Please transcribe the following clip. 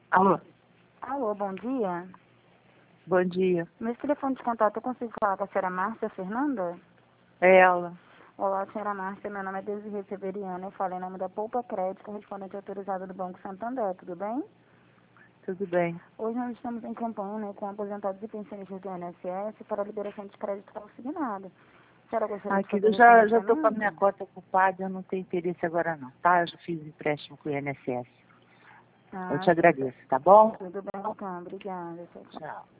Alô, Alô, bom dia. bom dia. Nesse telefone de contato, eu consigo falar com a senhora Márcia Fernanda? É ela. Olá, senhora Márcia. Meu nome é Desirê Severiano. Eu falo em nome da Poupa Crédito, correspondente autorizado do Banco Santander. Tudo bem? Tudo bem. Hoje nós estamos em campanha, com aposentados e pensionistas do INSS para a liberação de crédito consignado. A senhora gostaria de Aqui, fazer eu o já estou com a refinanciamento? minha conta ocupada, eu não tenho interesse agora não, tá? Eu já fiz empréstimo com o INSS. Eu Ah, te agradeço, tá bom? tudo bem, então. Obrigada. Tchau, tchau. Tchau.